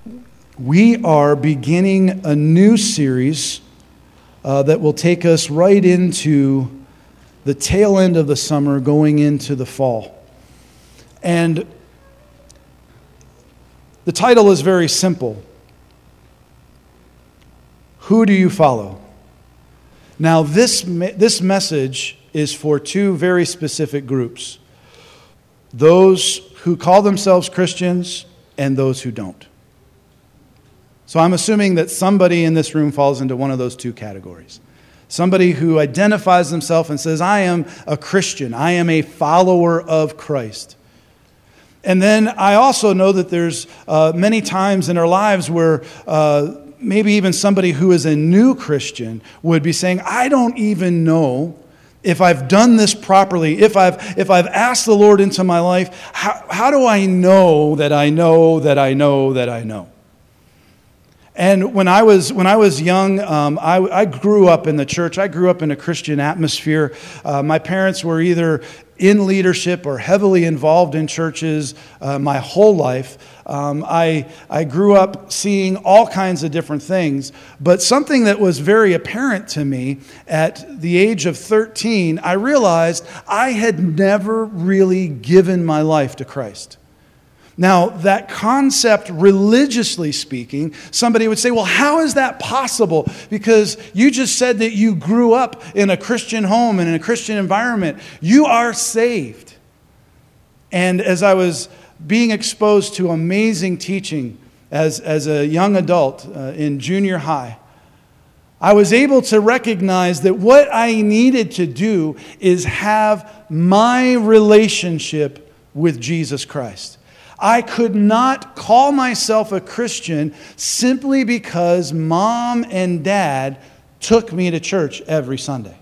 We are beginning a new series that will take us right into the tail end of the summer, going into the fall. And the title is very simple. Who do you follow? Now, this message is for two very specific groups. Those who call themselves Christians and those who don't. So I'm assuming that somebody in this room falls into one of those two categories. Somebody who identifies themselves and says, I am a Christian. I am a follower of Christ. And then I also know that there's many times in our lives where maybe even somebody who is a new Christian would be saying, I don't even know if I've done this properly, if I've asked the Lord into my life, how do I know that I know that I know that I know? And when I was young, I grew up in the church. I grew up in a Christian atmosphere. My parents were either in leadership or heavily involved in churches my whole life. I grew up seeing all kinds of different things. But something that was very apparent to me at the age of 13, I realized I had never really given my life to Christ. Now, that concept, religiously speaking, somebody would say, well, how is that possible? Because you just said that you grew up in a Christian home and in a Christian environment. You are saved. And as I was being exposed to amazing teaching as a young adult in junior high, I was able to recognize that what I needed to do is have my relationship with Jesus Christ. I could not call myself a Christian simply because mom and dad took me to church every Sunday.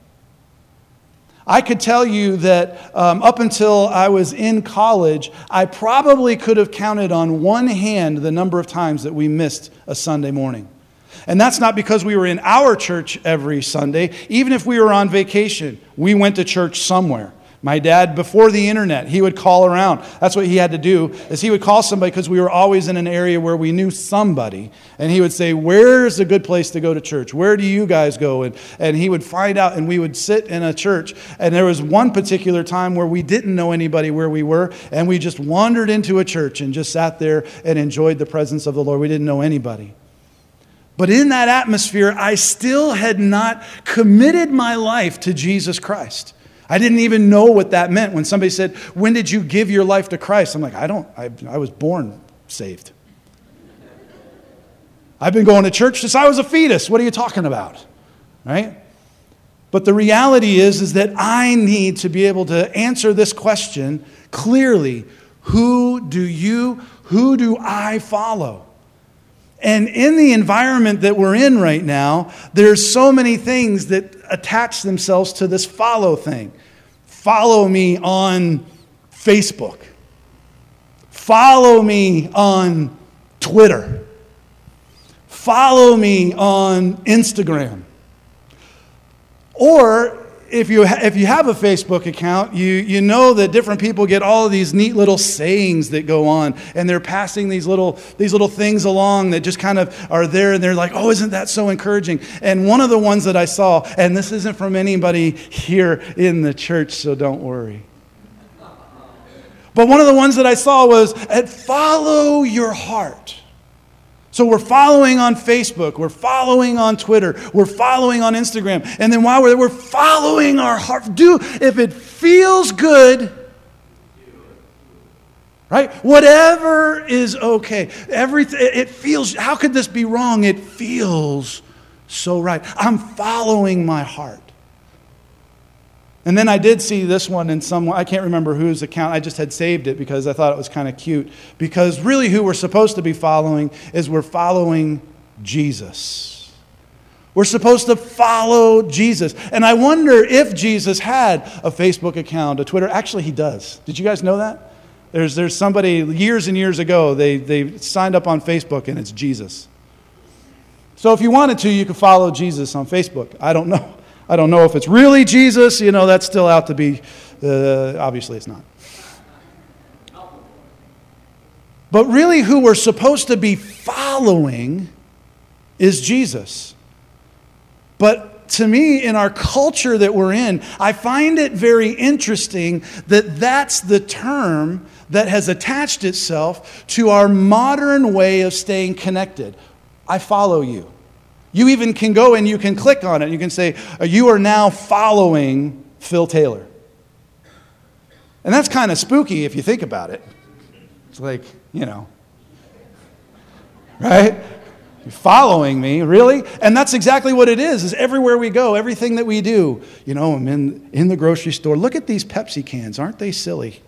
I could tell you that up until I was in college, I probably could have counted on one hand the number of times that we missed a Sunday morning. And that's not because we were in our church every Sunday. Even if we were on vacation, we went to church somewhere. My dad, before the internet, he would call around. That's what he had to do, is he would call somebody because we were always in an area where we knew somebody. And he would say, where's a good place to go to church? Where do you guys go? And he would find out, and we would sit in a church. And there was one particular time where we didn't know anybody where we were, and we just wandered into a church and just sat there and enjoyed the presence of the Lord. We didn't know anybody. But in that atmosphere, I still had not committed my life to Jesus Christ. I didn't even know what that meant. When somebody said, when did you give your life to Christ? I'm like, I was born saved. I've been going to church since I was a fetus. What are you talking about? Right? But the reality is that I need to be able to answer this question clearly. Who do I follow? And in the environment that we're in right now, there's so many things that attach themselves to this follow thing. Follow me on Facebook. Follow me on Twitter. Follow me on Instagram. Or if you have a Facebook account, you know that different people get all of these neat little sayings that go on, and they're passing these little things along that just kind of are there, and they're like, oh, isn't that so encouraging? And one of the ones that I saw, and this isn't from anybody here in the church, so don't worry. But one of the ones that I saw was, follow your heart. So we're following on Facebook, we're following on Twitter, we're following on Instagram. And then while we're following our heart, if it feels good, right? Whatever is okay. It feels, how could this be wrong? It feels so right. I'm following my heart. And then I did see this one in someone, I can't remember whose account, I just had saved it because I thought it was kind of cute. Because really who we're supposed to be following is we're following Jesus. We're supposed to follow Jesus. And I wonder if Jesus had a Facebook account, a Twitter. Actually, he does. Did you guys know that? There's somebody, years and years ago, they signed up on Facebook and it's Jesus. So if you wanted to, you could follow Jesus on Facebook. I don't know. I don't know if it's really Jesus. That's still out to be. Obviously, it's not. But really, who we're supposed to be following following is Jesus. But to me, in our culture that we're in, I find it very interesting that that's the term that has attached itself to our modern way of staying connected. I follow you. You even can go and you can click on it. You can say, you are now following Phil Taylor. And that's kind of spooky if you think about it. It's like, right? You're following me, really? And that's exactly what it is everywhere we go, everything that we do. I'm in the grocery store. Look at these Pepsi cans. Aren't they silly?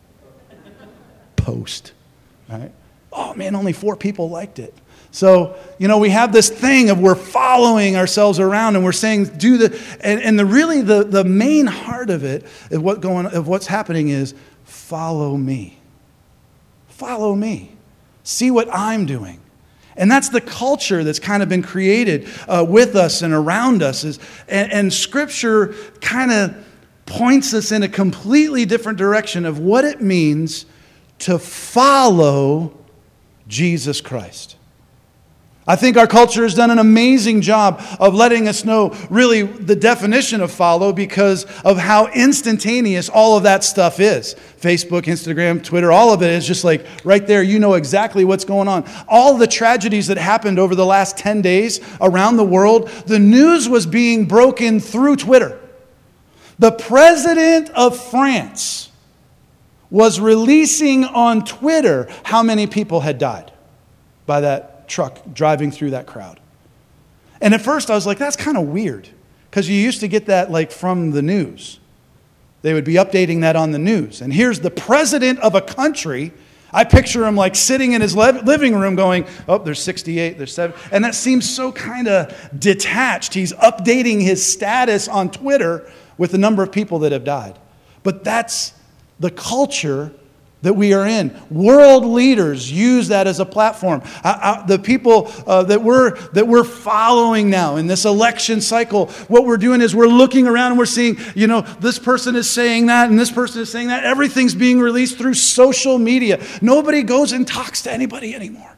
Post. Right? Oh, man, only 4 people liked it. So, we have this thing of we're following ourselves around and we're saying, and the main heart of it, of what's happening is, follow me. Follow me. See what I'm doing. And that's the culture that's kind of been created with us and around us. And Scripture kind of points us in a completely different direction of what it means to follow Jesus Christ. I think our culture has done an amazing job of letting us know really the definition of follow because of how instantaneous all of that stuff is. Facebook, Instagram, Twitter, all of it is just like right there. You know exactly what's going on. All the tragedies that happened over the last 10 days around the world, the news was being broken through Twitter. The president of France was releasing on Twitter how many people had died by that truck driving through that crowd. And at first I was like, that's kind of weird, because you used to get that like from the news. They would be updating that on the news. And here's the president of a country. I picture him like sitting in his living room going, oh, there's 68, there's 7. And that seems so kind of detached. He's updating his status on Twitter with the number of people that have died. But that's the culture that we are in. World leaders use that as a platform. The people that we're following now in this election cycle, what we're doing is we're looking around and we're seeing, this person is saying that and this person is saying that. Everything's being released through social media. Nobody goes and talks to anybody anymore.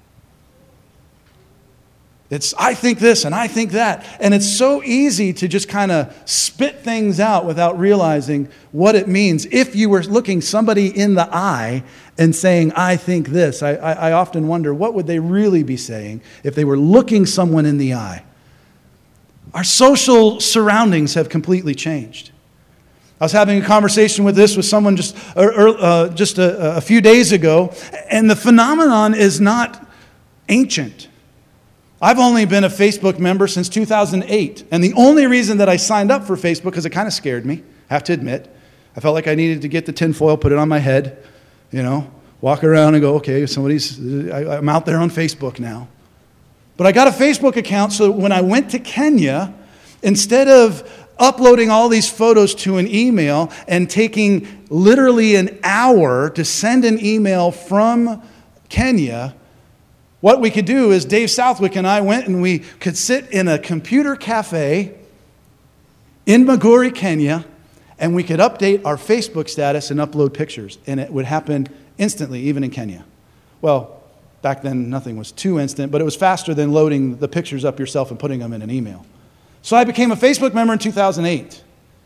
It's, I think this and I think that. And it's so easy to just kind of spit things out without realizing what it means. If you were looking somebody in the eye and saying, I think this, I often wonder, what would they really be saying if they were looking someone in the eye? Our social surroundings have completely changed. I was having a conversation with someone just a few days ago, and the phenomenon is not ancient. I've only been a Facebook member since 2008. And the only reason that I signed up for Facebook, because it kind of scared me, I have to admit. I felt like I needed to get the tinfoil, put it on my head, walk around and go, okay, I'm out there on Facebook now. But I got a Facebook account, so when I went to Kenya, instead of uploading all these photos to an email and taking literally an hour to send an email from Kenya, what we could do is Dave Southwick and I went and we could sit in a computer cafe in Migori, Kenya, and we could update our Facebook status and upload pictures. And it would happen instantly, even in Kenya. Well, back then nothing was too instant, but it was faster than loading the pictures up yourself and putting them in an email. So I became a Facebook member in 2008.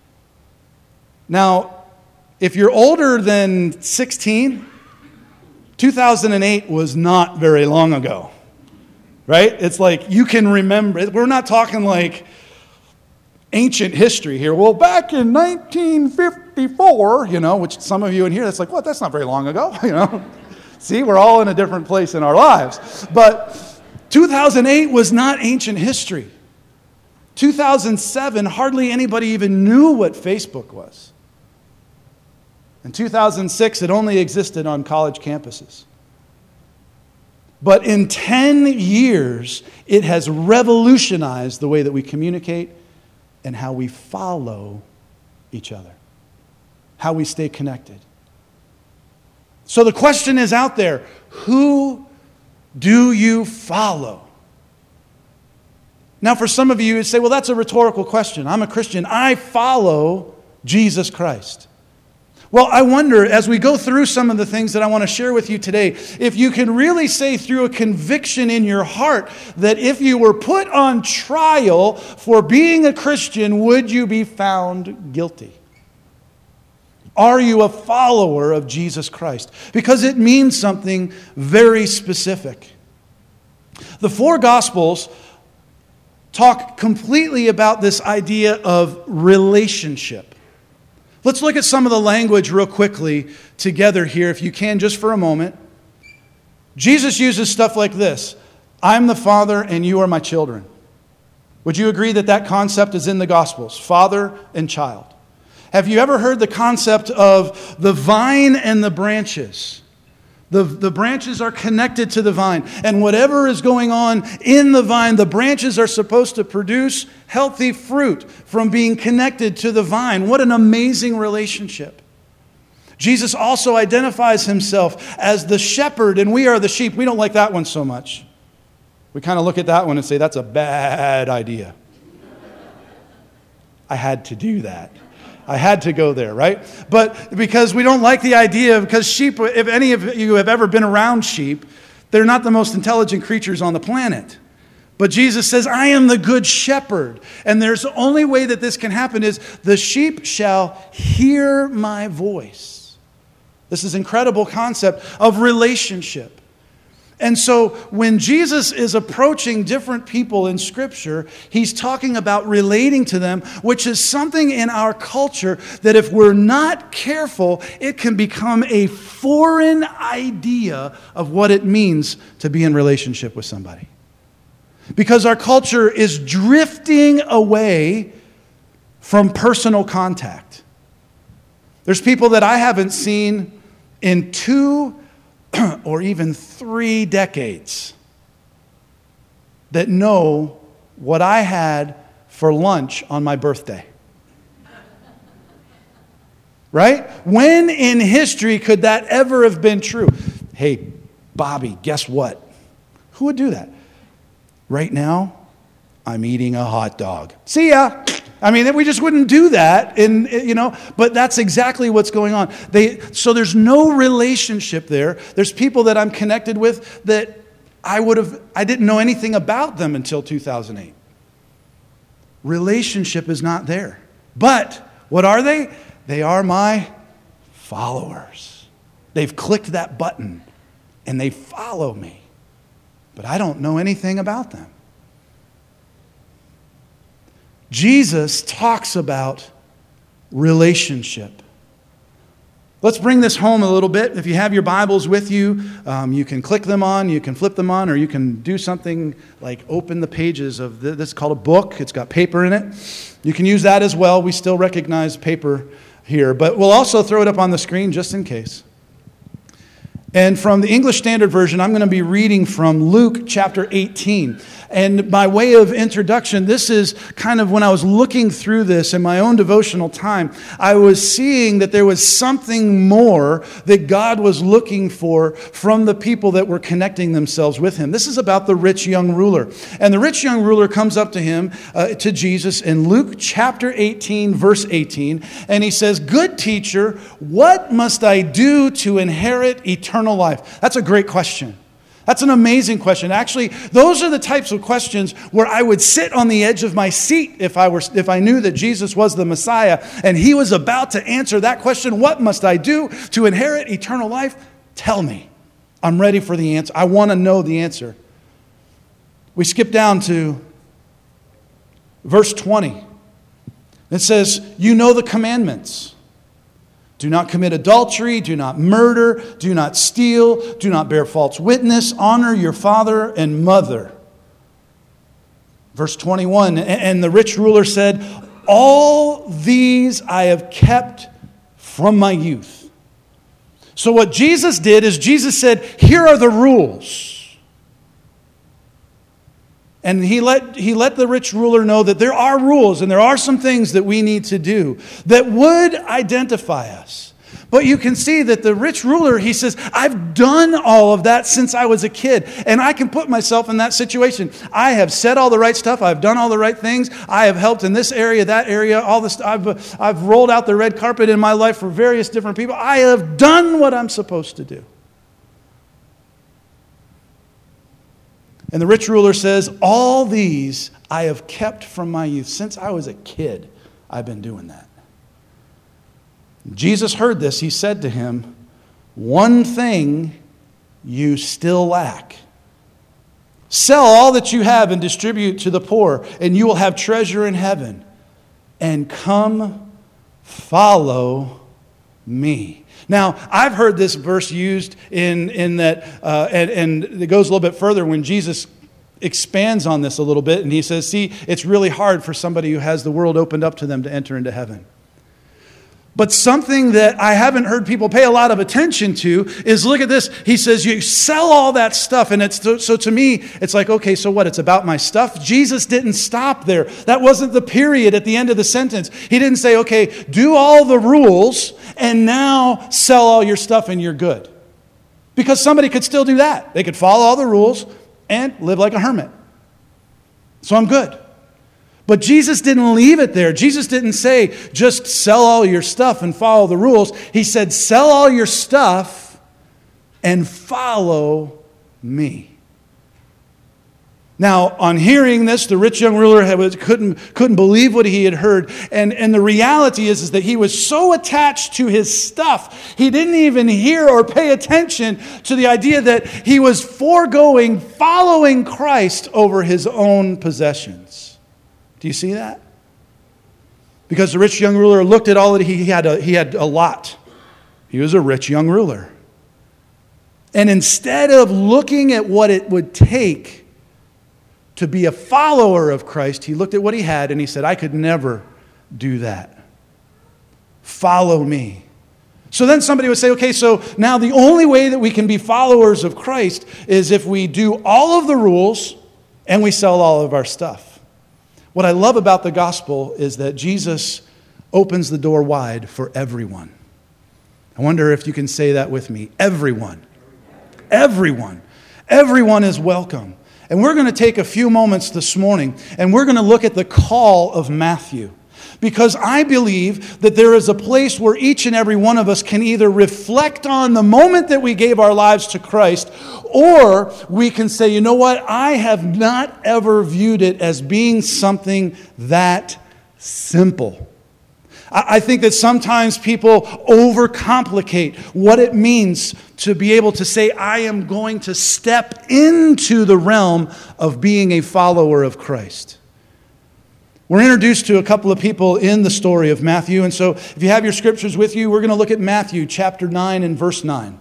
Now, if you're older than 16, 2008 was not very long ago, right? It's like you can remember. We're not talking like ancient history here. Well, back in 1954, which some of you in here, that's like, what? That's not very long ago, See, we're all in a different place in our lives. But 2008 was not ancient history. 2007, hardly anybody even knew what Facebook was. In 2006, it only existed on college campuses. But in 10 years, it has revolutionized the way that we communicate and how we follow each other, how we stay connected. So the question is out there, who do you follow? Now, for some of you, you say, well, that's a rhetorical question. I'm a Christian. I follow Jesus Christ. Well, I wonder, as we go through some of the things that I want to share with you today, if you can really say through a conviction in your heart that if you were put on trial for being a Christian, would you be found guilty? Are you a follower of Jesus Christ? Because it means something very specific. The four Gospels talk completely about this idea of relationship. Let's look at some of the language real quickly together here, if you can, just for a moment. Jesus uses stuff like this: I'm the Father and you are my children. Would you agree that that concept is in the Gospels? Father and child. Have you ever heard the concept of the vine and the branches? The branches are connected to the vine. And whatever is going on in the vine, the branches are supposed to produce healthy fruit from being connected to the vine. What an amazing relationship. Jesus also identifies himself as the shepherd, and we are the sheep. We don't like that one so much. We kind of look at that one and say, that's a bad idea. I had to do that. I had to go there, right? But because we don't like the idea, because sheep, if any of you have ever been around sheep, they're not the most intelligent creatures on the planet. But Jesus says, I am the good shepherd. And there's the only way that this can happen is the sheep shall hear my voice. This is an incredible concept of relationship. And so when Jesus is approaching different people in Scripture, he's talking about relating to them, which is something in our culture that if we're not careful, it can become a foreign idea of what it means to be in relationship with somebody. Because our culture is drifting away from personal contact. There's people that I haven't seen in 2 or even 3 decades that know what I had for lunch on my birthday. Right? When in history could that ever have been true? Hey, Bobby, guess what? Who would do that? Right now, I'm eating a hot dog. See ya. I mean, we just wouldn't do that, but that's exactly what's going on. So there's no relationship there. There's people that I'm connected with that I didn't know anything about them until 2008. Relationship is not there. But what are they? They are my followers. They've clicked that button and they follow me. But I don't know anything about them. Jesus talks about relationship. Let's bring this home a little bit. If you have your Bibles with you, you can click them on, you can flip them on, or you can do something like open the pages of this. It's called a book. It's got paper in it. You can use that as well. We still recognize paper here, but we'll also throw it up on the screen just in case. And from the English Standard Version, I'm going to be reading from Luke chapter 18. And by way of introduction, this is kind of when I was looking through this in my own devotional time, I was seeing that there was something more that God was looking for from the people that were connecting themselves with him. This is about the rich young ruler. And the rich young ruler comes up to him, to Jesus in Luke chapter 18, verse 18. And he says, "Good teacher, what must I do to inherit eternal life?" That's a great question. That's an amazing question. Actually, those are the types of questions where I would sit on the edge of my seat if I knew that Jesus was the Messiah and he was about to answer that question. What must I do to inherit eternal life? Tell me. I'm ready for the answer. I want to know the answer. We skip down to verse 20. It says, "You know the commandments. Do not commit adultery, do not murder, do not steal, do not bear false witness, honor your father and mother." Verse 21, "And the rich ruler said, all these I have kept from my youth." So what Jesus did is Jesus said, here are the rules. And he let the rich ruler know that there are rules and there are some things that we need to do that would identify us. But you can see that the rich ruler, he says, I've done all of that since I was a kid. And I can put myself in that situation. I have said all the right stuff. I've done all the right things. I have helped in this area, that area, all this. I've rolled out the red carpet in my life for various different people. I have done what I'm supposed to do. And the rich ruler says, all these I have kept from my youth. Since I was a kid, I've been doing that. Jesus heard this. He said to him, one thing you still lack. Sell all that you have and distribute to the poor, and you will have treasure in heaven. And come follow me. Now, I've heard this verse used in that, and it goes a little bit further when Jesus expands on this a little bit, and he says, see, it's really hard for somebody who has the world opened up to them to enter into heaven. But something that I haven't heard people pay a lot of attention to is, look at this. He says, you sell all that stuff. And so to me, it's like, okay, so what? It's about my stuff? Jesus didn't stop there. That wasn't the period at the end of the sentence. He didn't say, okay, do all the rules and now sell all your stuff and you're good. Because somebody could still do that. They could follow all the rules and live like a hermit. So I'm good. But Jesus didn't leave it there. Jesus didn't say, just sell all your stuff and follow the rules. He said, sell all your stuff and follow me. Now, on hearing this, the rich young ruler couldn't believe what he had heard. And the reality is that he was so attached to his stuff, he didn't even hear or pay attention to the idea that he was following Christ over his own possessions. Do you see that? Because the rich young ruler looked at all that he had a lot. He was a rich young ruler. And instead of looking at what it would take to be a follower of Christ, he looked at what he had and he said, I could never do that. Follow me. So then somebody would say, okay, so now the only way that we can be followers of Christ is if we do all of the rules and we sell all of our stuff. What I love about the gospel is that Jesus opens the door wide for everyone. I wonder if you can say that with me. Everyone. Everyone. Everyone is welcome. And we're going to take a few moments this morning and we're going to look at the call of Matthew. Because I believe that there is a place where each and every one of us can either reflect on the moment that we gave our lives to Christ, or we can say, you know what, I have not ever viewed it as being something that simple. I think that sometimes people overcomplicate what it means to be able to say, I am going to step into the realm of being a follower of Christ. We're introduced to a couple of people in the story of Matthew. And so if you have your scriptures with you, we're going to look at Matthew chapter 9 and verse 9.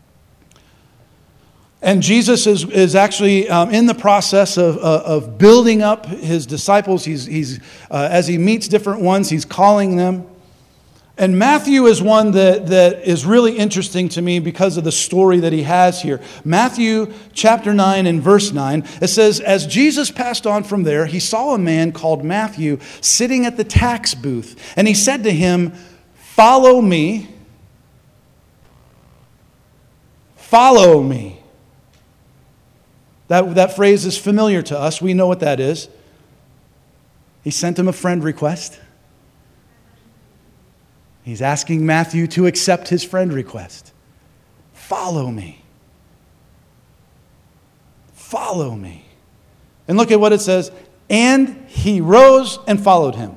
And Jesus is actually in the process of building up his disciples. He's as he meets different ones, he's calling them. And Matthew is one that is really interesting to me because of the story that he has here. Matthew chapter 9 and verse 9, it says, as Jesus passed on from there, he saw a man called Matthew sitting at the tax booth. And he said to him, follow me. Follow me. That phrase is familiar to us. We know what that is. He sent him a friend request. He's asking Matthew to accept his friend request. Follow me. Follow me. And look at what it says. And he rose and followed him.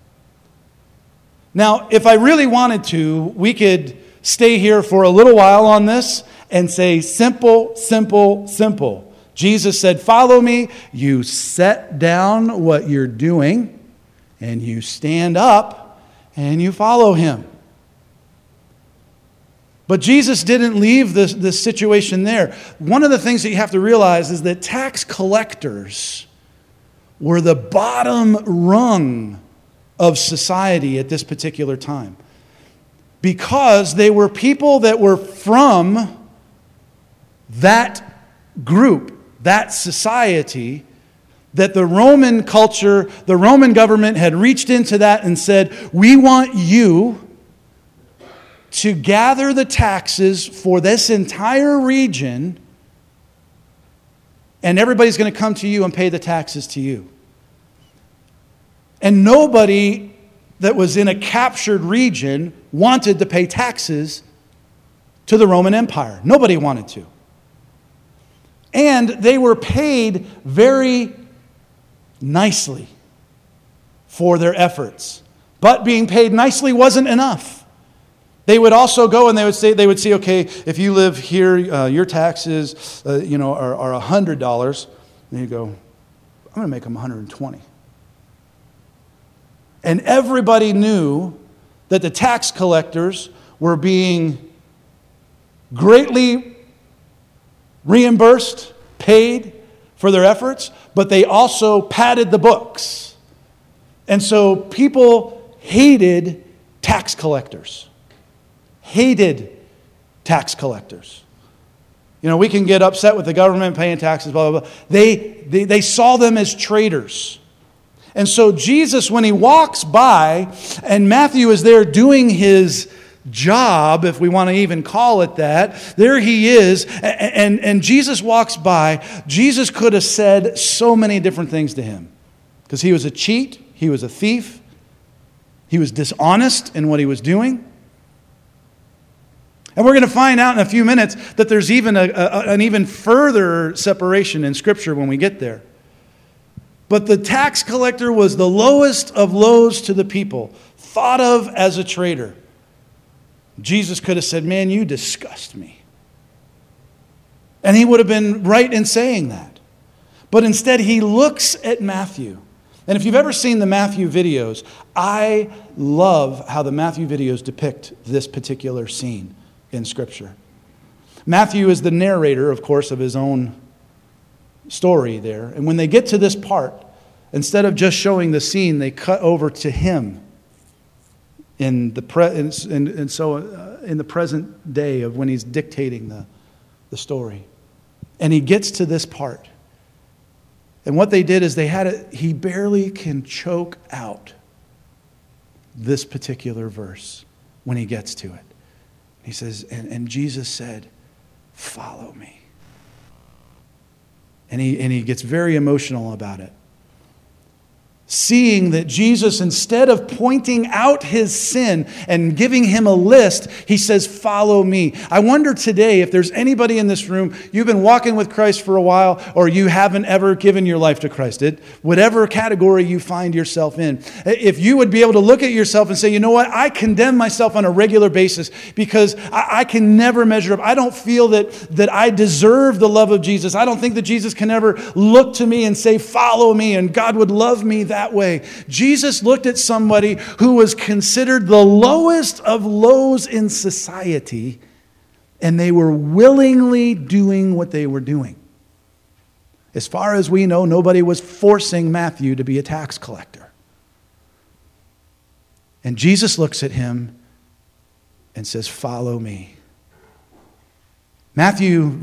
Now, if I really wanted to, we could stay here for a little while on this and say simple, simple, simple. Jesus said, follow me. You set down what you're doing and you stand up and you follow him. But Jesus didn't leave this situation there. One of the things that you have to realize is that tax collectors were the bottom rung of society at this particular time. Because they were people that were from that group, that society, that the Roman culture, the Roman government had reached into that and said, we want you to gather the taxes for this entire region, and everybody's going to come to you and pay the taxes to you. And nobody that was in a captured region wanted to pay taxes to the Roman Empire. Nobody wanted to. And they were paid very nicely for their efforts. But being paid nicely wasn't enough. They would also go and they would say, okay, if you live here, your taxes, are $100. And you go, I'm going to make them $120. And everybody knew that the tax collectors were being greatly reimbursed, paid for their efforts, but they also padded the books. And so people hated tax collectors. Hated tax collectors. You know, we can get upset with the government paying taxes, blah, blah, blah. They saw them as traitors. And so Jesus, when he walks by, and Matthew is there doing his job, if we want to even call it that, there he is, and Jesus walks by. Jesus could have said so many different things to him, because he was a cheat, he was a thief, he was dishonest in what he was doing. And we're going to find out in a few minutes that there's even an even further separation in Scripture when we get there. But the tax collector was the lowest of lows to the people, thought of as a traitor. Jesus could have said, man, you disgust me. And he would have been right in saying that. But instead, he looks at Matthew. And if you've ever seen the Matthew videos, I love how the Matthew videos depict this particular scene in Scripture. Matthew is the narrator, of course, of his own story there. And when they get to this part, instead of just showing the scene, they cut over to him in the present day of when he's dictating the story. And he gets to this part. And what they did is he barely can choke out this particular verse when he gets to it. He says, and Jesus said, follow me. And he gets very emotional about it. Seeing that Jesus, instead of pointing out his sin and giving him a list, he says, follow me. I wonder today if there's anybody in this room, you've been walking with Christ for a while, or you haven't ever given your life to Christ. Whatever category you find yourself in. If you would be able to look at yourself and say, you know what, I condemn myself on a regular basis because I can never measure up. I don't feel that I deserve the love of Jesus. I don't think that Jesus can ever look to me and say, follow me, and God would love me that way. Jesus looked at somebody who was considered the lowest of lows in society, and they were willingly doing what they were doing. As far as we know, nobody was forcing Matthew to be a tax collector. And Jesus looks at him and says, follow me. Matthew 9,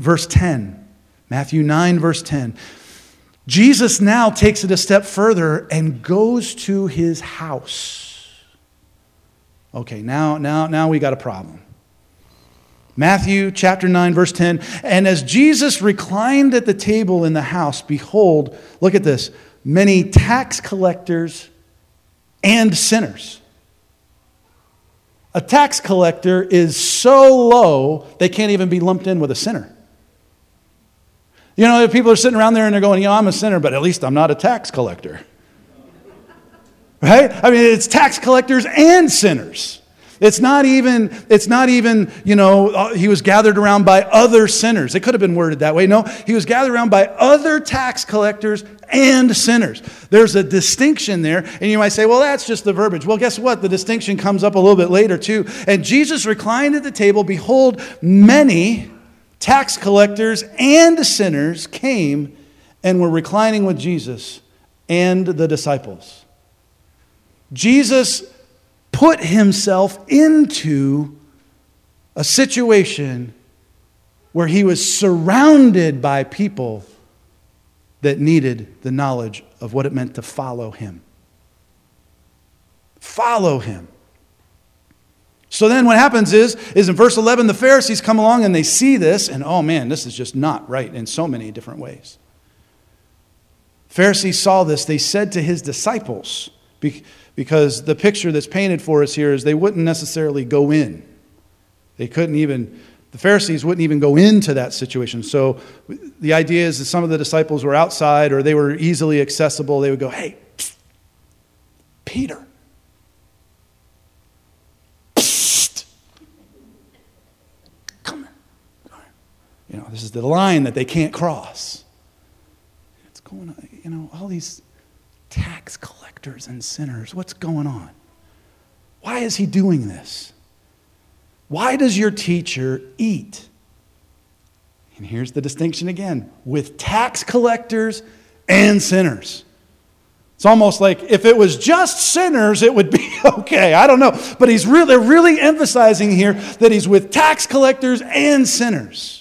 verse 10. Jesus now takes it a step further and goes to his house. Okay, now we got a problem. Matthew chapter 9, verse 10. And as Jesus reclined at the table in the house, behold, look at this, many tax collectors and sinners. A tax collector is so low, they can't even be lumped in with a sinner. You know, if people are sitting around there and they're going, I'm a sinner, but at least I'm not a tax collector. Right? I mean, it's tax collectors and sinners. It's not even, he was gathered around by other sinners. It could have been worded that way. No, he was gathered around by other tax collectors and sinners. There's a distinction there. And you might say, well, that's just the verbiage. Well, guess what? The distinction comes up a little bit later too. And Jesus reclined at the table. Behold, many tax collectors and sinners came and were reclining with Jesus and the disciples. Jesus put himself into a situation where he was surrounded by people that needed the knowledge of what it meant to follow him. Follow him. So then what happens is in verse 11, the Pharisees come along and they see this, and oh man, this is just not right in so many different ways. Pharisees saw this. They said to his disciples, because the picture that's painted for us here is they wouldn't necessarily go in. The Pharisees wouldn't even go into that situation. So the idea is that some of the disciples were outside or they were easily accessible. They would go, hey, psst, Peter. Psst. Come here. This is the line that they can't cross. What's going on? All these tax collectors and sinners. What's going on? Why is he doing this? Why does your teacher eat? And here's the distinction again, with tax collectors and sinners. It's almost like if it was just sinners, it would be okay. I don't know. But they're really emphasizing here that he's with tax collectors and sinners.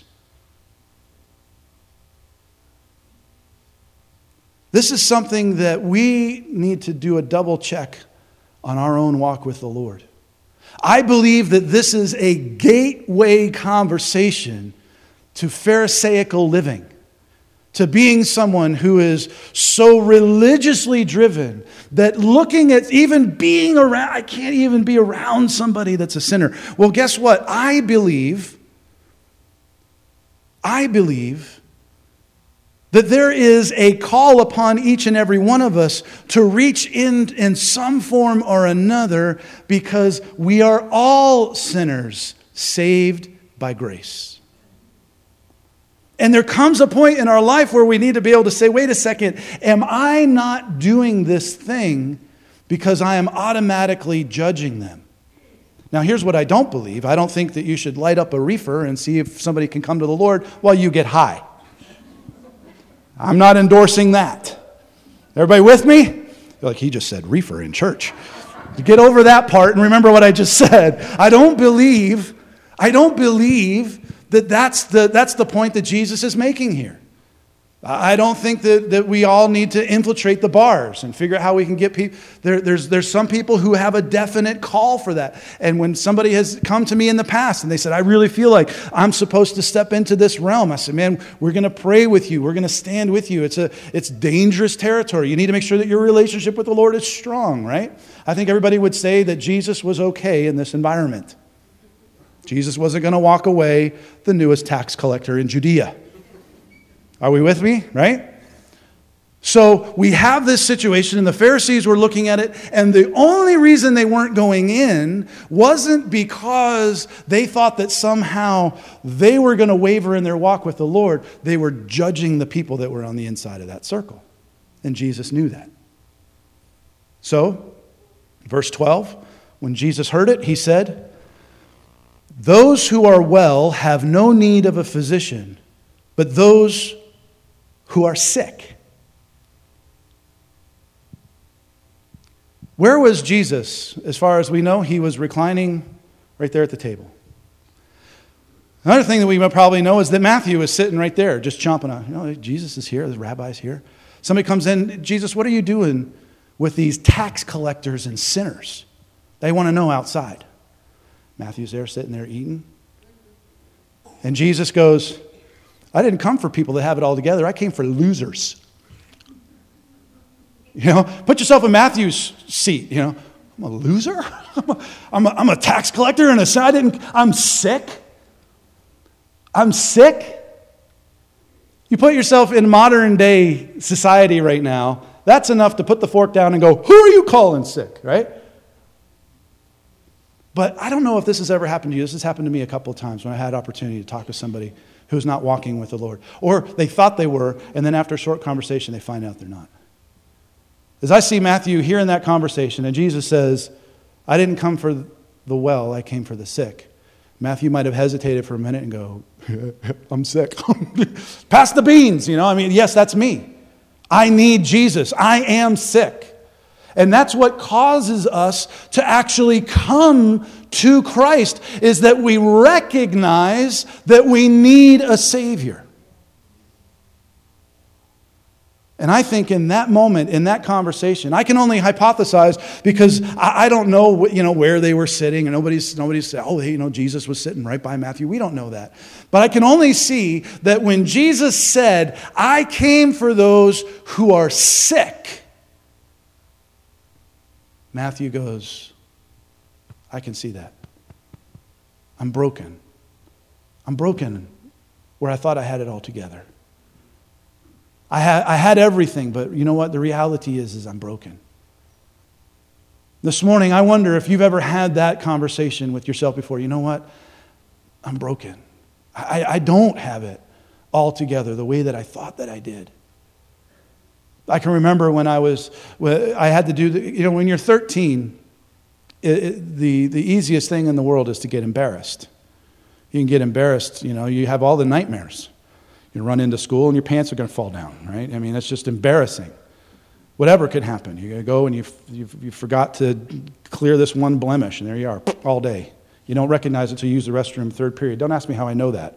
This is something that we need to do a double check on our own walk with the Lord. I believe that this is a gateway conversation to Pharisaical living, to being someone who is so religiously driven that looking at even being around, I can't even be around somebody that's a sinner. Well, guess what? I believe that there is a call upon each and every one of us to reach in some form or another, because we are all sinners saved by grace. And there comes a point in our life where we need to be able to say, wait a second, am I not doing this thing because I am automatically judging them? Now, here's what I don't believe. I don't think that you should light up a reefer and see if somebody can come to the Lord while you get high. I'm not endorsing that. Everybody with me? You're like, he just said reefer in church. Get over that part and remember what I just said. I don't believe that that's the point that Jesus is making here. I don't think that we all need to infiltrate the bars and figure out how we can get people. There's some people who have a definite call for that. And when somebody has come to me in the past and they said, I really feel like I'm supposed to step into this realm. I said, man, we're going to pray with you. We're going to stand with you. It's dangerous territory. You need to make sure that your relationship with the Lord is strong, right? I think everybody would say that Jesus was okay in this environment. Jesus wasn't going to walk away the newest tax collector in Judea. Are we with me? Right? So we have this situation, and the Pharisees were looking at it, and the only reason they weren't going in wasn't because they thought that somehow they were going to waver in their walk with the Lord. They were judging the people that were on the inside of that circle. And Jesus knew that. So, verse 12, when Jesus heard it, he said, "Those who are well have no need of a physician, but those who are sick." Where was Jesus? As far as we know, he was reclining right there at the table. Another thing that we probably know is that Matthew is sitting right there, just chomping on. Jesus is here, the rabbi's here. Somebody comes in, Jesus, what are you doing with these tax collectors and sinners? They want to know outside. Matthew's there, sitting there eating. And Jesus goes, I didn't come for people that have it all together. I came for losers. Put yourself in Matthew's seat. I'm a loser? I'm a tax collector and I'm sick. I'm sick. You put yourself in modern day society right now, that's enough to put the fork down and go, who are you calling sick, right? But I don't know if this has ever happened to you. This has happened to me a couple of times when I had opportunity to talk to somebody who's not walking with the Lord. Or they thought they were, and then after a short conversation, they find out they're not. As I see Matthew here in that conversation, and Jesus says, I didn't come for the well, I came for the sick. Matthew might have hesitated for a minute and go, I'm sick. Pass the beans, yes, that's me. I need Jesus. I am sick. And that's what causes us to actually come to Christ, is that we recognize that we need a Savior. And I think in that moment, in that conversation, I can only hypothesize because I don't know, where they were sitting, and nobody's said, oh, hey, Jesus was sitting right by Matthew. We don't know that. But I can only see that when Jesus said, I came for those who are sick, Matthew goes, I can see that. I'm broken. I'm broken where I thought I had it all together. I had everything, but you know what? The reality is I'm broken. This morning, I wonder if you've ever had that conversation with yourself before. You know what? I'm broken. I don't have it all together the way that I thought that I did. I can remember when I had to do, when you're 13, the easiest thing in the world is to get embarrassed. You can get embarrassed, you have all the nightmares. You run into school and your pants are going to fall down, right? I mean, that's just embarrassing. Whatever could happen. You're going to go and you forgot to clear this one blemish, and there you are, all day. You don't recognize it until you use the restroom third period. Don't ask me how I know that.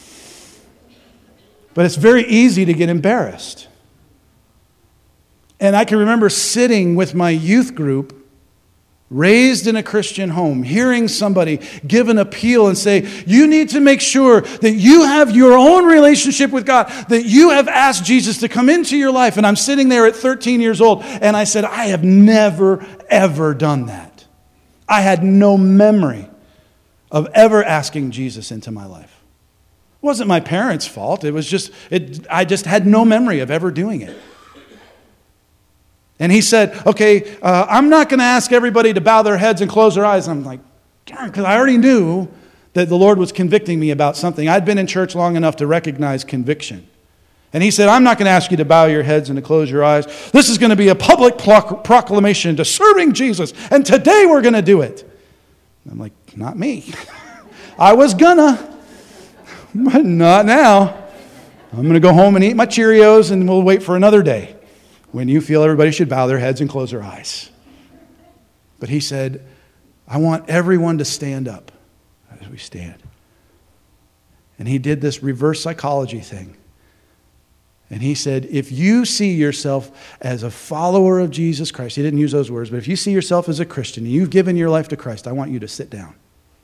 But it's very easy to get embarrassed. And I can remember sitting with my youth group, raised in a Christian home, hearing somebody give an appeal and say, you need to make sure that you have your own relationship with God, that you have asked Jesus to come into your life. And I'm sitting there at 13 years old, and I said, I have never, ever done that. I had no memory of ever asking Jesus into my life. It wasn't my parents' fault. It was just, I just had no memory of ever doing it. And he said, okay, I'm not going to ask everybody to bow their heads and close their eyes. And I'm like, because I already knew that the Lord was convicting me about something. I'd been in church long enough to recognize conviction. And he said, I'm not going to ask you to bow your heads and to close your eyes. This is going to be a public proclamation to serving Jesus. And today we're going to do it. I'm like, not me. I was gonna, but not now. I'm going to go home and eat my Cheerios, and we'll wait for another day when you feel everybody should bow their heads and close their eyes. But he said, I want everyone to stand up as we stand. And he did this reverse psychology thing. And he said, if you see yourself as a follower of Jesus Christ, he didn't use those words, but if you see yourself as a Christian and you've given your life to Christ, I want you to sit down.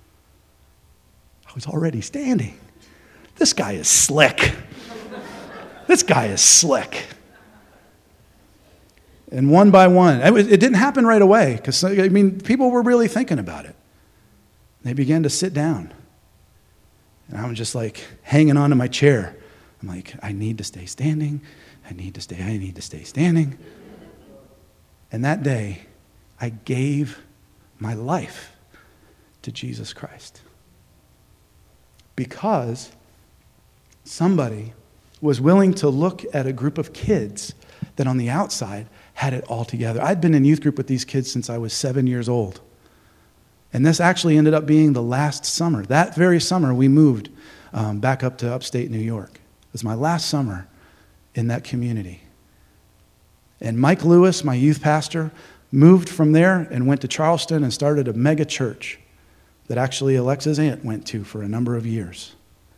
I was already standing. This guy is slick. This guy is slick. And one by one, it didn't happen right away, because, people were really thinking about it. They began to sit down. And I'm just like hanging on to my chair. I'm like, I need to stay standing. I need to stay standing. And that day, I gave my life to Jesus Christ. Because somebody was willing to look at a group of kids that on the outside had it all together. I'd been in youth group with these kids since I was 7 years old. And this actually ended up being the last summer. That very summer, we moved back up to upstate New York. It was my last summer in that community. And Mike Lewis, my youth pastor, moved from there and went to Charleston and started a mega church that actually Alexa's aunt went to for a number of years.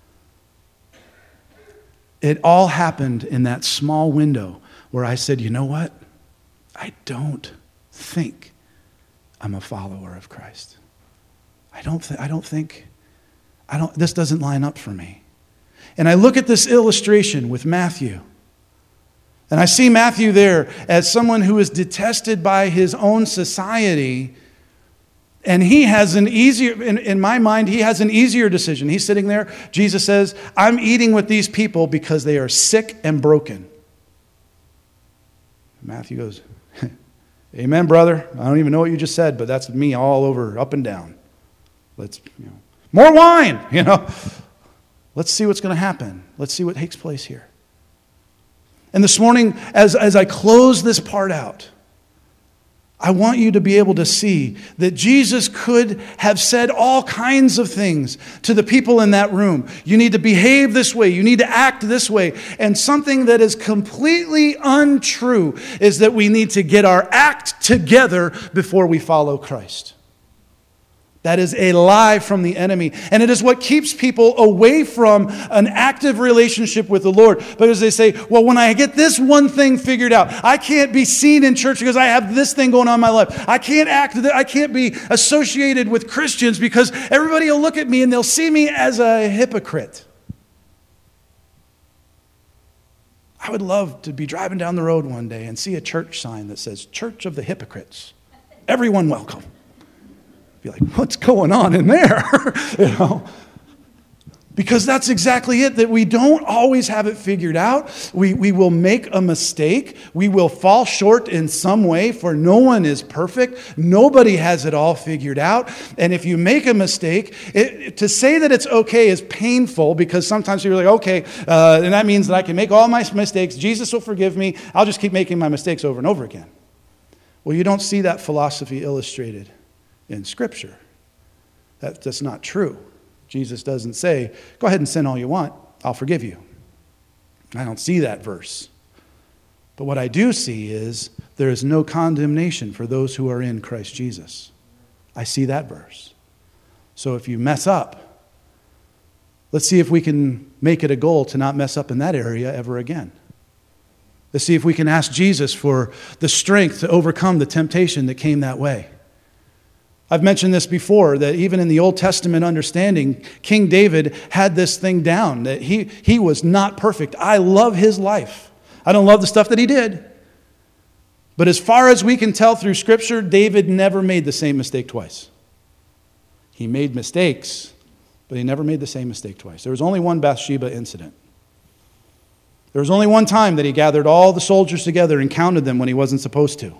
It all happened in that small window where I said, you know what? I don't think I'm a follower of Christ. This doesn't line up for me. And I look at this illustration with Matthew, and I see Matthew there as someone who is detested by his own society, and he has an easier, in my mind, he has an easier decision. He's sitting there, Jesus says, I'm eating with these people because they are sick and broken. Matthew goes, amen, brother. I don't even know what you just said, but that's me all over, up and down. Let's, more wine, Let's see what's going to happen. Let's see what takes place here. And this morning, as I close this part out, I want you to be able to see that Jesus could have said all kinds of things to the people in that room. You need to behave this way. You need to act this way. And something that is completely untrue is that we need to get our act together before we follow Christ. That is a lie from the enemy. And it is what keeps people away from an active relationship with the Lord. Because they say, well, when I get this one thing figured out, I can't be seen in church because I have this thing going on in my life. I can't be associated with Christians because everybody will look at me and they'll see me as a hypocrite. I would love to be driving down the road one day and see a church sign that says, Church of the Hypocrites. Everyone welcome. Be like, what's going on in there? Because that's exactly it, that we don't always have it figured out. We will make a mistake. We will fall short in some way, for no one is perfect. Nobody has it all figured out. And if you make a mistake, to say that it's okay is painful, because sometimes you're like, okay, and that means that I can make all my mistakes. Jesus will forgive me. I'll just keep making my mistakes over and over again. Well, you don't see that philosophy illustrated in Scripture. That's not true. Jesus doesn't say, go ahead and sin all you want, I'll forgive you. I don't see that verse. But what I do see is there is no condemnation for those who are in Christ Jesus. I see that verse. So if you mess up, let's see if we can make it a goal to not mess up in that area ever again. Let's see if we can ask Jesus for the strength to overcome the temptation that came that way. I've mentioned this before, that even in the Old Testament understanding, King David had this thing down, that he was not perfect. I love his life. I don't love the stuff that he did. But as far as we can tell through Scripture, David never made the same mistake twice. He made mistakes, but he never made the same mistake twice. There was only one Bathsheba incident. There was only one time that he gathered all the soldiers together and counted them when he wasn't supposed to.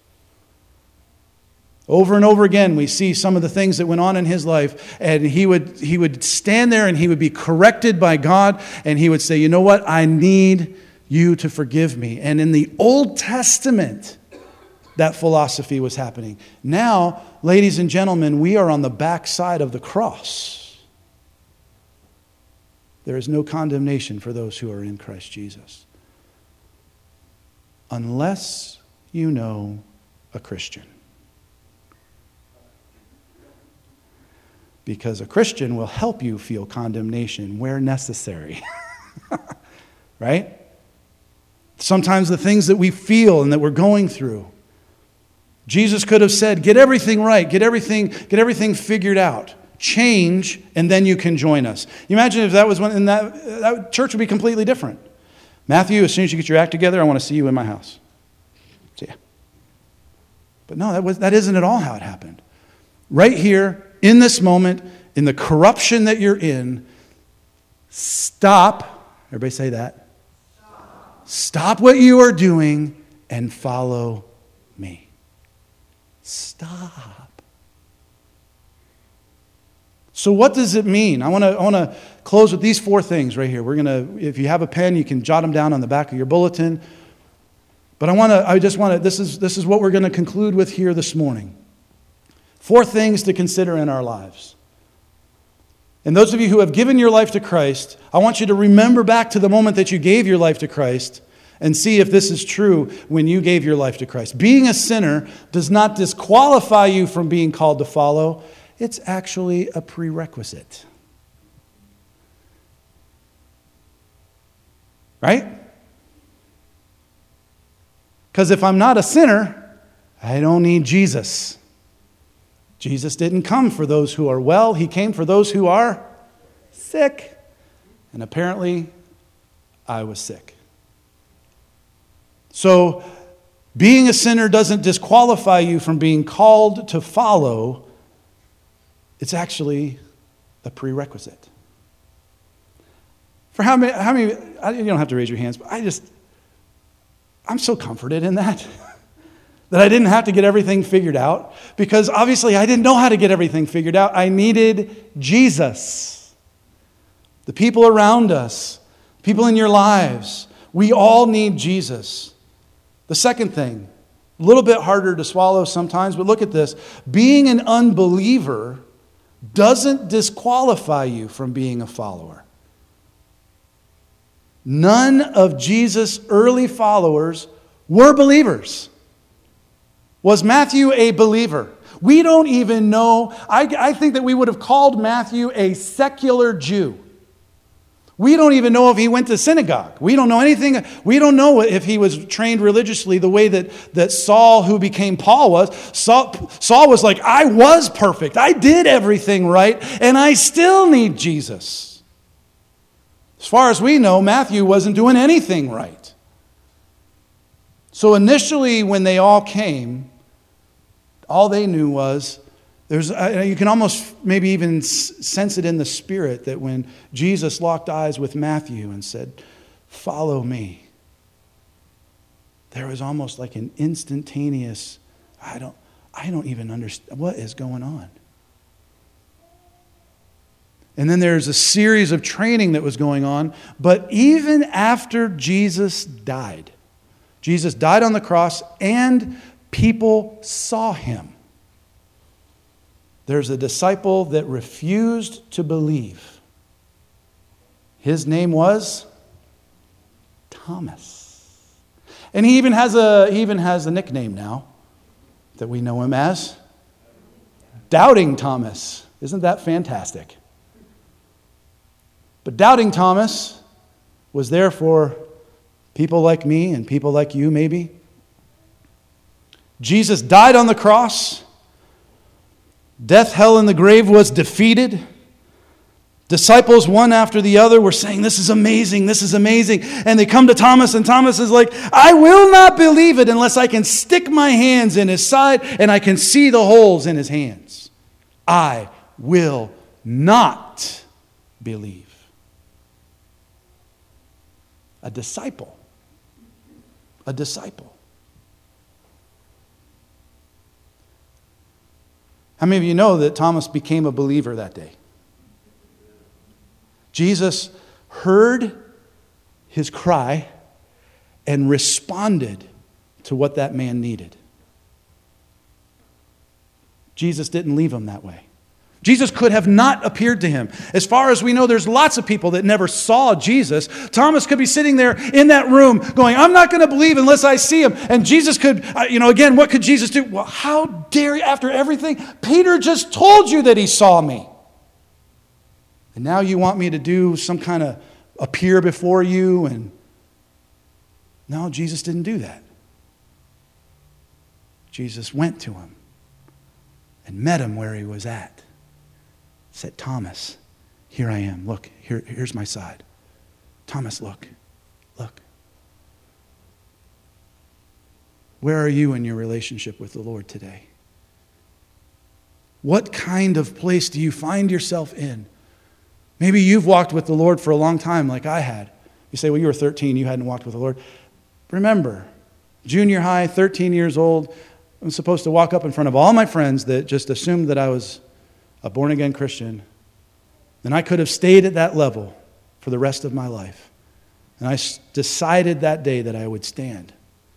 Over and over again, we see some of the things that went on in his life, and he would stand there and he would be corrected by God, and he would say, you know what, I need you to forgive me. And in the Old Testament, that philosophy was happening. Now, ladies and gentlemen, we are on the backside of the cross. There is no condemnation for those who are in Christ Jesus. Unless you know a Christian. Because a Christian will help you feel condemnation where necessary. Right? Sometimes the things that we feel and that we're going through. Jesus could have said, get everything right, get everything figured out. Change, and then you can join us. You imagine if that was when, and that church would be completely different. Matthew, as soon as you get your act together, I want to see you in my house. See ya. But no, that isn't at all how it happened. Right here, in this moment, in the corruption that you're in, stop. Everybody say that. Stop what you are doing and follow me. Stop. So what does it mean? I want to close with these four things right here. We're going to, if you have a pen, you can jot them down on the back of your bulletin. But this is what we're going to conclude with here this morning. 4 things to consider in our lives. And those of you who have given your life to Christ, I want you to remember back to the moment that you gave your life to Christ and see if this is true when you gave your life to Christ. Being a sinner does not disqualify you from being called to follow. It's actually a prerequisite. Right? Because if I'm not a sinner, I don't need Jesus. Jesus didn't come for those who are well. He came for those who are sick. And apparently, I was sick. So, being a sinner doesn't disqualify you from being called to follow. It's actually a prerequisite. For how many, you don't have to raise your hands, but I'm so comforted in that. That I didn't have to get everything figured out, because obviously I didn't know how to get everything figured out. I needed Jesus. The people around us, people in your lives, we all need Jesus. The second thing, a little bit harder to swallow sometimes, but look at this. Being an unbeliever doesn't disqualify you from being a follower. None of Jesus' early followers were believers. Was Matthew a believer? We don't even know. I think that we would have called Matthew a secular Jew. We don't even know if he went to synagogue. We don't know anything. We don't know if he was trained religiously the way that Saul, who became Paul, was. Saul was like, I was perfect. I did everything right, and I still need Jesus. As far as we know, Matthew wasn't doing anything right. So initially, when they all came, all they knew was, you can almost maybe even sense it in the spirit that when Jesus locked eyes with Matthew and said, follow me, there was almost like an instantaneous, I don't even understand what is going on. And then there's a series of training that was going on. But even after Jesus died on the cross and people saw him, there's a disciple that refused to believe. His name was Thomas. And he even has a nickname now that we know him as Doubting Thomas. Isn't that fantastic? But Doubting Thomas was there for people like me and people like you maybe. Jesus died on the cross. Death, hell, and the grave was defeated. Disciples, one after the other, were saying, this is amazing, this is amazing. And they come to Thomas, and Thomas is like, I will not believe it unless I can stick my hands in his side and I can see the holes in his hands. I will not believe. A disciple. A disciple. How many of you know that Thomas became a believer that day? Jesus heard his cry and responded to what that man needed. Jesus didn't leave him that way. Jesus could have not appeared to him. As far as we know, there's lots of people that never saw Jesus. Thomas could be sitting there in that room going, I'm not going to believe unless I see him. And Jesus could, again, what could Jesus do? Well, how dare you, after everything? Peter just told you that he saw me. And now you want me to do some kind of appear before you? And no, Jesus didn't do that. Jesus went to him and met him where he was at. Said, Thomas, here I am. Look, here's my side. Thomas, look. Where are you in your relationship with the Lord today? What kind of place do you find yourself in? Maybe you've walked with the Lord for a long time like I had. You say, well, you were 13, you hadn't walked with the Lord. Remember, junior high, 13 years old, I'm supposed to walk up in front of all my friends that just assumed that I was a born-again Christian, then I could have stayed at that level for the rest of my life. And I decided that day that I would stand.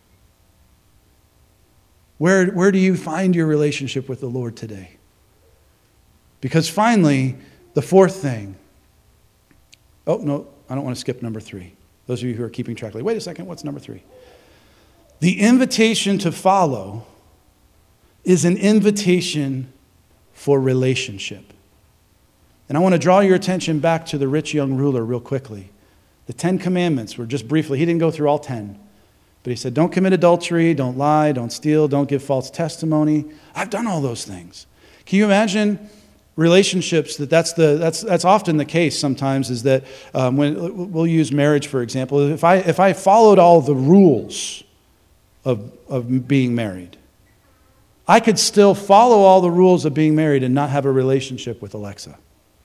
Where do you find your relationship with the Lord today? Because finally, the fourth thing. Oh, no, I don't want to skip number 3. Those of you who are keeping track, like, wait a second, what's number 3? The invitation to follow is an invitation for relationship. And I want to draw your attention back to the rich young ruler real quickly. The 10 commandments were just briefly, he didn't go through all 10. But he said, don't commit adultery, don't lie, don't steal, don't give false testimony. I've done all those things. Can you imagine relationships that's often the case sometimes is that when we'll use marriage, for example, if I followed all the rules of being married, I could still follow all the rules of being married and not have a relationship with Alexa.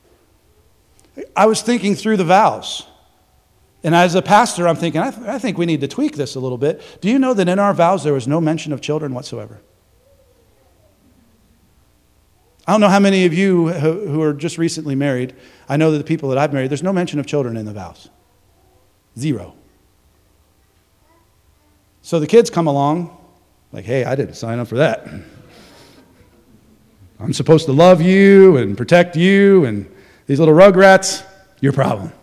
I was thinking through the vows. And as a pastor, I'm thinking, I think we need to tweak this a little bit. Do you know that in our vows there was no mention of children whatsoever? I don't know how many of you who are just recently married, I know that the people that I've married, there's no mention of children in the vows. 0. So the kids come along, like, hey, I didn't sign up for that. I'm supposed to love you and protect you, and these little rugrats, your problem.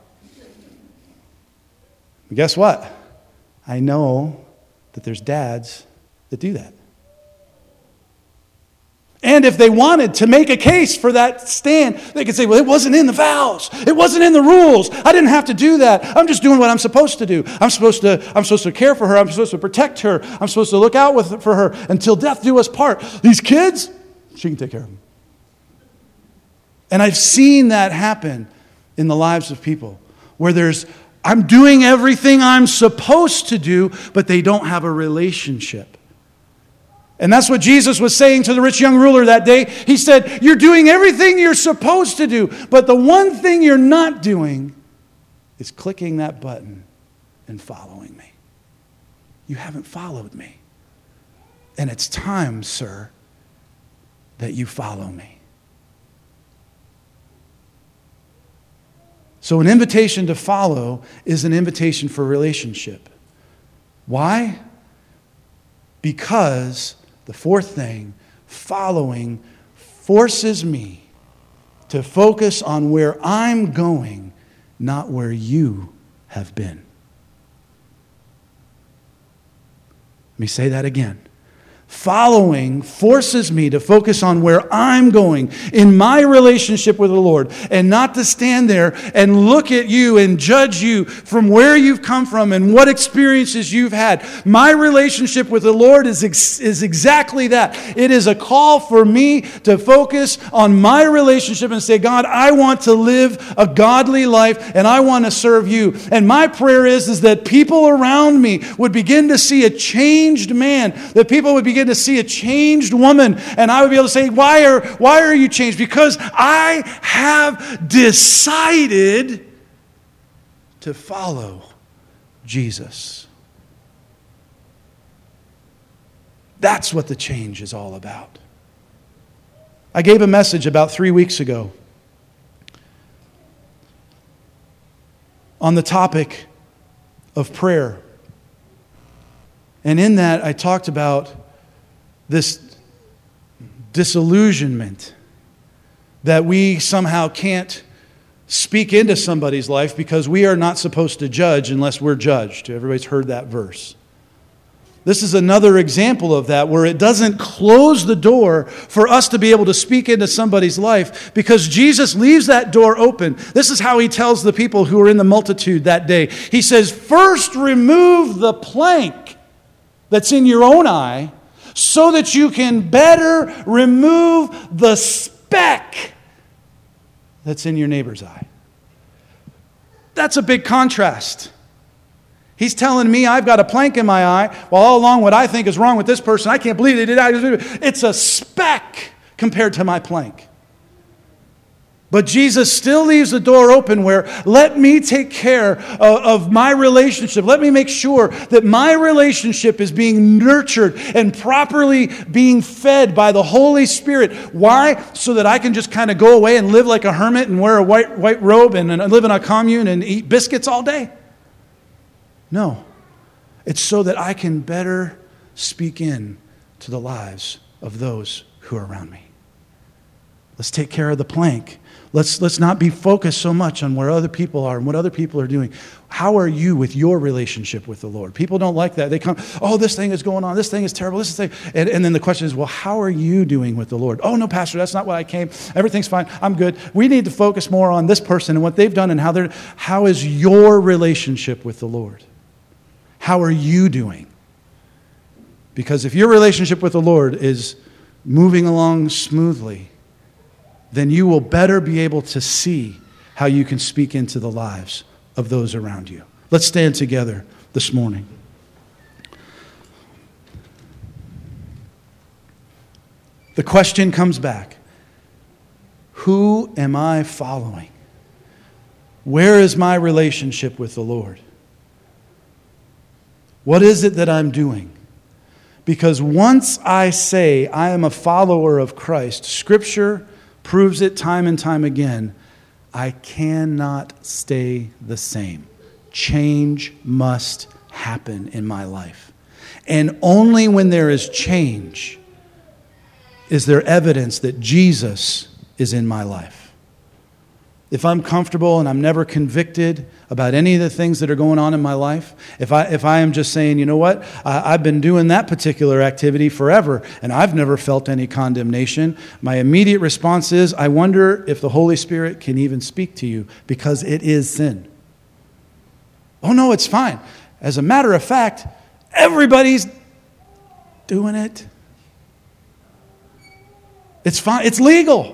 And guess what? I know that there's dads that do that. And if they wanted to make a case for that stand, they could say, well, it wasn't in the vows. It wasn't in the rules. I didn't have to do that. I'm just doing what I'm supposed to do. I'm supposed to care for her. I'm supposed to protect her. I'm supposed to look out for her until death do us part. These kids, she can take care of them. And I've seen that happen in the lives of people where I'm doing everything I'm supposed to do, but they don't have a relationship. And that's what Jesus was saying to the rich young ruler that day. He said, you're doing everything you're supposed to do, but the one thing you're not doing is clicking that button and following me. You haven't followed me. And it's time, sir, that you follow me. So an invitation to follow is an invitation for relationship. Why? Because the fourth thing, following forces me to focus on where I'm going, not where you have been. Let me say that again. Following forces me to focus on where I'm going in my relationship with the Lord, and not to stand there and look at you and judge you from where you've come from and what experiences you've had. My relationship with the Lord is exactly that. It is a call for me to focus on my relationship and say, God, I want to live a godly life and I want to serve you. And my prayer is that people around me would begin to see a changed man, that people would begin to see a changed woman, and I would be able to say, why are you changed? Because I have decided to follow Jesus. That's what the change is all about. I gave a message about 3 weeks ago on the topic of prayer. And in that, I talked about this disillusionment that we somehow can't speak into somebody's life because we are not supposed to judge unless we're judged. Everybody's heard that verse. This is another example of that, where it doesn't close the door for us to be able to speak into somebody's life, because Jesus leaves that door open. This is how he tells the people who were in the multitude that day. He says, first remove the plank that's in your own eye, so that you can better remove the speck that's in your neighbor's eye. That's a big contrast. He's telling me I've got a plank in my eye, while all along what I think is wrong with this person, I can't believe they did that. It's a speck compared to my plank. But Jesus still leaves the door open where, let me take care of my relationship. Let me make sure that my relationship is being nurtured and properly being fed by the Holy Spirit. Why? So that I can just kind of go away and live like a hermit and wear a white robe and live in a commune and eat biscuits all day? No. It's so that I can better speak in to the lives of those who are around me. Let's take care of the plank. Let's not be focused so much on where other people are and what other people are doing. How are you with your relationship with the Lord? People don't like that. They come, oh, this thing is going on. This thing is terrible. This thing. And then the question is, well, how are you doing with the Lord? Oh, no, Pastor, that's not what I came. Everything's fine. I'm good. We need to focus more on this person and what they've done and how is your relationship with the Lord? How are you doing? Because if your relationship with the Lord is moving along smoothly, then you will better be able to see how you can speak into the lives of those around you. Let's stand together this morning. The question comes back. Who am I following? Where is my relationship with the Lord? What is it that I'm doing? Because once I say I am a follower of Christ, Scripture proves it time and time again, I cannot stay the same. Change must happen in my life. And only when there is change is there evidence that Jesus is in my life. if I'm comfortable and I'm never convicted about any of the things that are going on in my life, if I am just saying, you know what, I've been doing that particular activity forever and I've never felt any condemnation, my immediate response is, I wonder if the Holy Spirit can even speak to you because it is sin. Oh no, it's fine. As a matter of fact, everybody's doing it. It's fine. It's legal.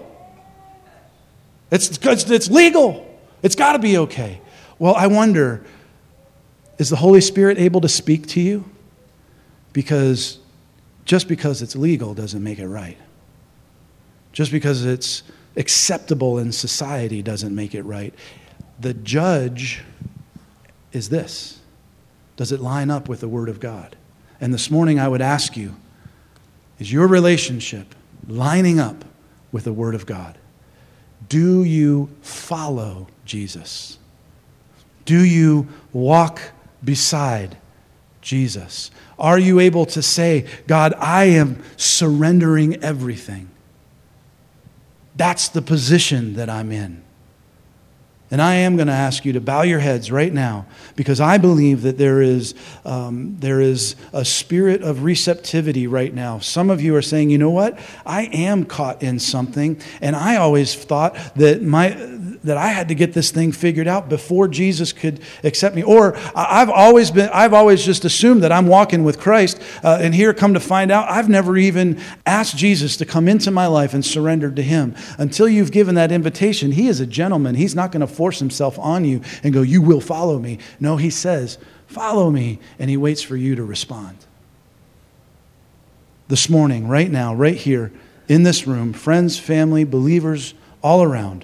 It's legal. It's got to be okay. Well, I wonder, is the Holy Spirit able to speak to you? Because just because it's legal doesn't make it right. Just because it's acceptable in society doesn't make it right. The judge is this. Does it line up with the Word of God? And this morning I would ask you, is your relationship lining up with the Word of God? Do you follow Jesus? Do you walk beside Jesus? Are you able to say, God, I am surrendering everything? That's the position that I'm in. And I am going to ask you to bow your heads right now because I believe that there is a spirit of receptivity right now. Some of you are saying, you know what? I am caught in something, and I always thought that I had to get this thing figured out before Jesus could accept me. Or I've always just assumed that I'm walking with Christ, and here come to find out I've never even asked Jesus to come into my life and surrendered to Him. Until you've given that invitation, He is a gentleman. He's not going to force Himself on you and go, you will follow me. No, He says, follow me, and He waits for you to respond. This morning, right now, right here, in this room, friends, family, believers, all around,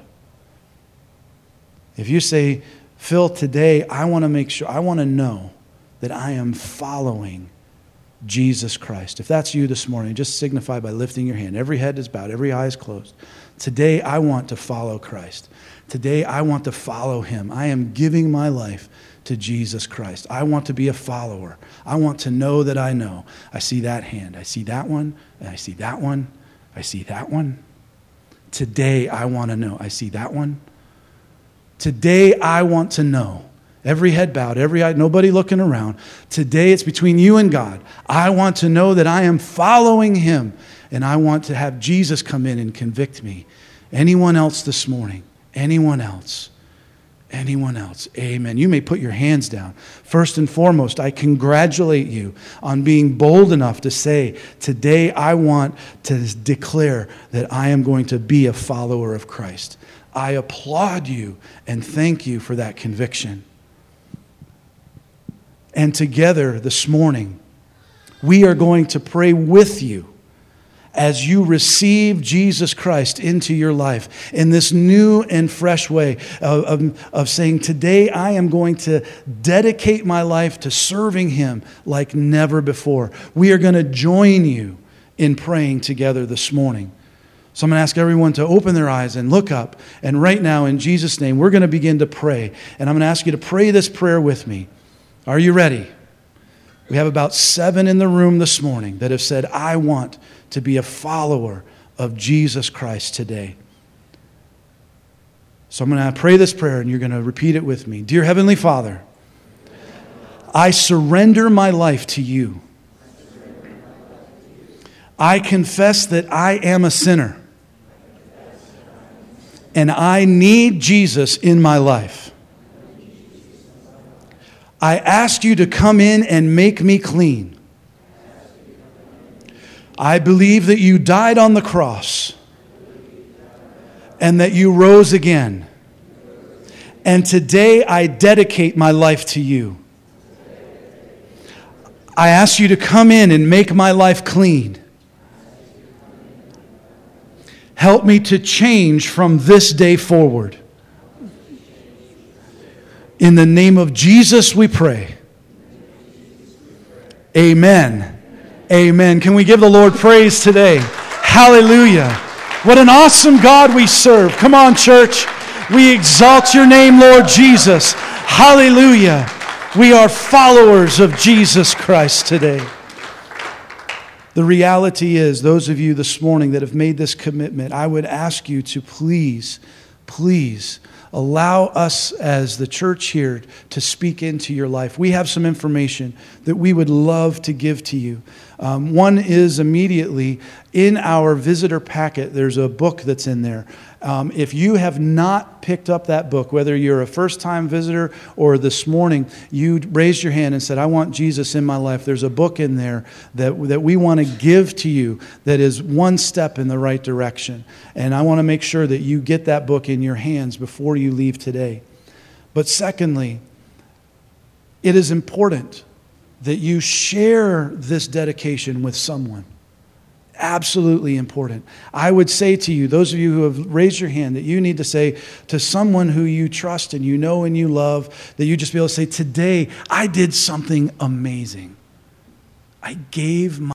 if you say, Phil, today I want to make sure, I want to know that I am following Jesus Christ. If that's you this morning, just signify by lifting your hand. Every head is bowed, every eye is closed. Today I want to follow Christ. Today I want to follow Him. I am giving my life to Jesus Christ. I want to be a follower. I want to know that I know. I see that hand. I see that one. And I see that one. I see that one. Today I want to know. I see that one. Today I want to know. Every head bowed, every eye, nobody looking around. Today it's between you and God. I want to know that I am following Him, and I want to have Jesus come in and convict me. Anyone else this morning? Anyone else? Anyone else? Amen. You may put your hands down. First and foremost, I congratulate you on being bold enough to say, today I want to declare that I am going to be a follower of Christ. I applaud you and thank you for that conviction. And together this morning, we are going to pray with you as you receive Jesus Christ into your life in this new and fresh way of saying, today I am going to dedicate my life to serving Him like never before. We are going to join you in praying together this morning. So I'm going to ask everyone to open their eyes and look up. And right now, in Jesus' name, we're going to begin to pray. And I'm going to ask you to pray this prayer with me. Are you ready? We have about 7 in the room this morning that have said, I want to be a follower of Jesus Christ today. So I'm going to pray this prayer and you're going to repeat it with me. Dear Heavenly Father, I surrender my life to you. I confess that I am a sinner and I need Jesus in my life. I ask you to come in and make me clean. I believe that you died on the cross and that you rose again. And today I dedicate my life to you. I ask you to come in and make my life clean. Help me to change from this day forward. In the name of Jesus we pray. Amen. Amen. Can we give the Lord praise today? Hallelujah. What an awesome God we serve. Come on, church. We exalt your name, Lord Jesus. Hallelujah. We are followers of Jesus Christ today. The reality is, those of you this morning that have made this commitment, I would ask you to please please allow us as the church here to speak into your life. We have some information that we would love to give to you. One is immediately in our visitor packet, there's a book that's in there. If you have not picked up that book, whether you're a first-time visitor or this morning, you raised your hand and said, I want Jesus in my life. There's a book in there that we want to give to you that is one step in the right direction. And I want to make sure that you get that book in your hands before you leave today. But secondly, it is important that you share this dedication with someone. Absolutely important. I would say to you, those of you who have raised your hand, that you need to say to someone who you trust and you know and you love, that you just be able to say, today I did something amazing. I gave my